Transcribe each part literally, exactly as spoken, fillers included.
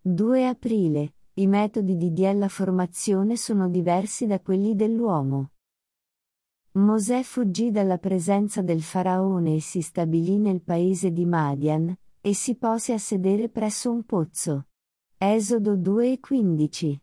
due aprile. I metodi di della formazione sono diversi da quelli dell'uomo. Mosè fuggì dalla presenza del faraone e si stabilì nel paese di Madian, e si pose a sedere presso un pozzo. Esodo due e quindici.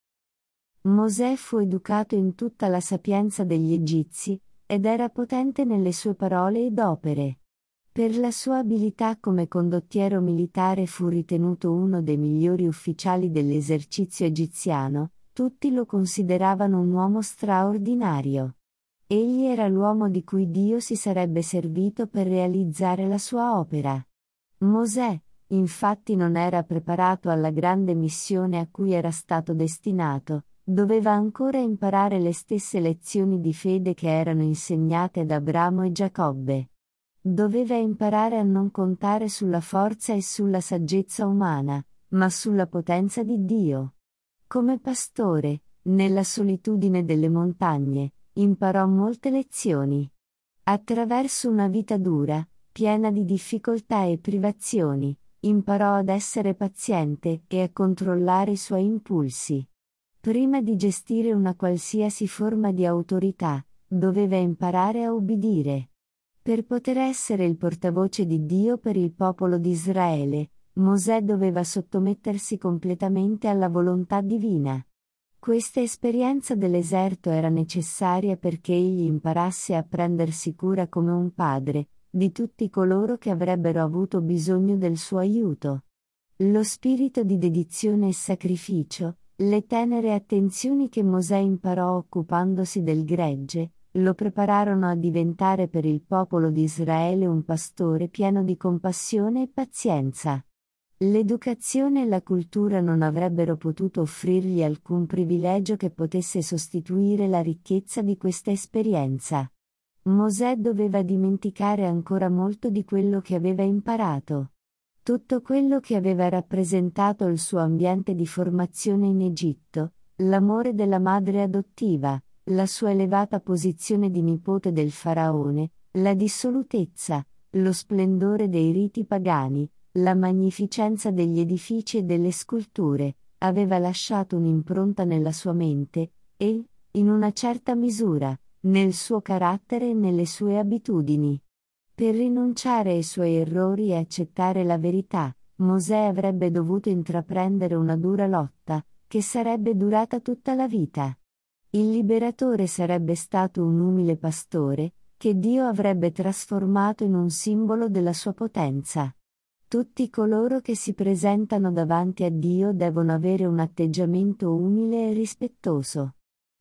Mosè fu educato in tutta la sapienza degli egizi, ed era potente nelle sue parole ed opere. Per la sua abilità come condottiero militare fu ritenuto uno dei migliori ufficiali dell'esercizio egiziano, tutti lo consideravano un uomo straordinario. Egli era l'uomo di cui Dio si sarebbe servito per realizzare la sua opera. Mosè, infatti, non era preparato alla grande missione a cui era stato destinato, doveva ancora imparare le stesse lezioni di fede che erano insegnate da Abramo e Giacobbe. Doveva imparare a non contare sulla forza e sulla saggezza umana, ma sulla potenza di Dio. Come pastore, nella solitudine delle montagne, imparò molte lezioni. Attraverso una vita dura, piena di difficoltà e privazioni, imparò ad essere paziente e a controllare i suoi impulsi. Prima di gestire una qualsiasi forma di autorità, doveva imparare a obbedire. Per poter essere il portavoce di Dio per il popolo di Israele, Mosè doveva sottomettersi completamente alla volontà divina. Questa esperienza dell'eserto era necessaria perché egli imparasse a prendersi cura come un padre, di tutti coloro che avrebbero avuto bisogno del suo aiuto. Lo spirito di dedizione e sacrificio, le tenere attenzioni che Mosè imparò occupandosi del gregge, lo prepararono a diventare per il popolo di Israele un pastore pieno di compassione e pazienza. L'educazione e la cultura non avrebbero potuto offrirgli alcun privilegio che potesse sostituire la ricchezza di questa esperienza. Mosè doveva dimenticare ancora molto di quello che aveva imparato. Tutto quello che aveva rappresentato il suo ambiente di formazione in Egitto, l'amore della madre adottiva, la sua elevata posizione di nipote del faraone, la dissolutezza, lo splendore dei riti pagani, la magnificenza degli edifici e delle sculture, aveva lasciato un'impronta nella sua mente, e, in una certa misura, nel suo carattere e nelle sue abitudini. Per rinunciare ai suoi errori e accettare la verità, Mosè avrebbe dovuto intraprendere una dura lotta, che sarebbe durata tutta la vita. Il liberatore sarebbe stato un umile pastore, che Dio avrebbe trasformato in un simbolo della sua potenza. Tutti coloro che si presentano davanti a Dio devono avere un atteggiamento umile e rispettoso.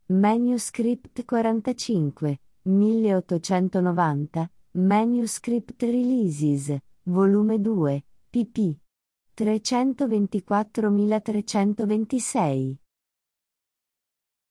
Manuscript quarantacinque, milleottocentonovanta, Manuscript Releases, volume due, pp. trecentoventiquattromilatrecentoventisei.